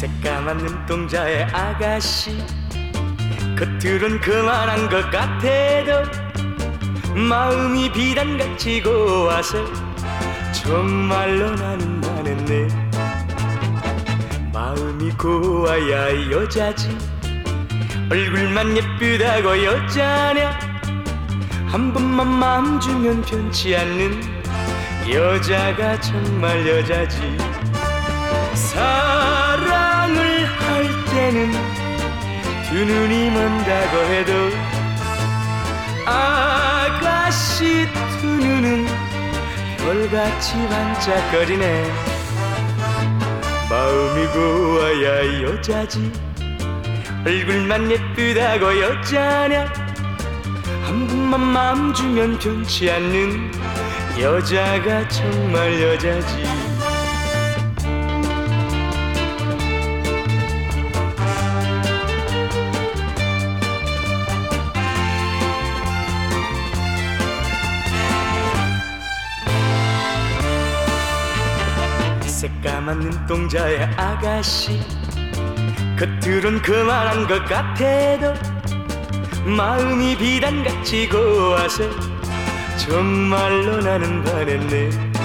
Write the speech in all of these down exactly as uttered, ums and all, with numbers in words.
새까만 눈동자의 아가씨, 겉으론 그만한 것 같아도 마음이 비단같이 고와서 정말로 나는 반했네. 마음이 고와야 여자지, 얼굴만 예쁘다고 여자냐. 한 번만 마음 주면 변치 않는 여자가 정말 여자지. 사랑을 할 때는 두 눈이 먼다고 해도 아가씨 두 눈은 별같이 반짝거리네. 마음이 고와야 여자지, 얼굴만 예쁘다고 여자냐. 한 번만 마음 주면 변치 않는 여자가 정말 여자지. 새까만 눈동자의 아가씨, 겉으론 그만한 것 같아도 마음이 비단같이 고와서 정말로 나는 반했네.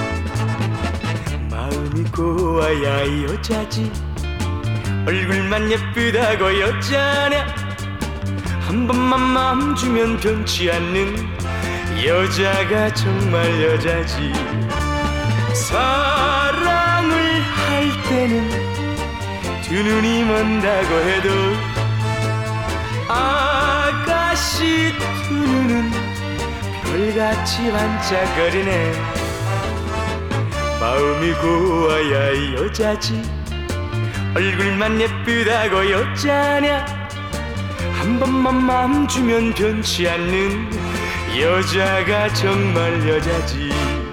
마음이 고와야 여자지, 얼굴만 예쁘다고 여자냐. 한 번만 마음 주면 변치 않는 여자가 정말 여자지. 사랑을 할 때는 두 눈이 먼다고 해도 아가씨 두 눈은 별같이 반짝거리네. 마음이 고와야 여자지, 얼굴만 예쁘다고 여자냐. 한 번만 마음 주면 변치 않는 여자가 정말 여자지.